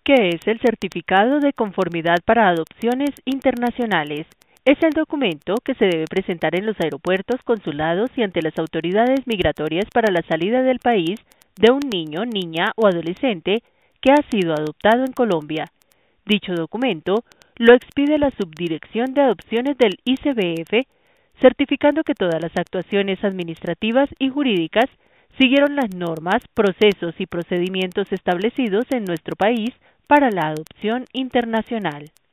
¿Qué es el Certificado de Conformidad para Adopciones Internacionales? Es el documento que se debe presentar en los aeropuertos, consulados y ante las autoridades migratorias para la salida del país de un niño, niña o adolescente que ha sido adoptado en Colombia. Dicho documento lo expide la Subdirección de Adopciones del ICBF, certificando que todas las actuaciones administrativas y jurídicas siguieron las normas, procesos y procedimientos establecidos en nuestro país para la adopción internacional.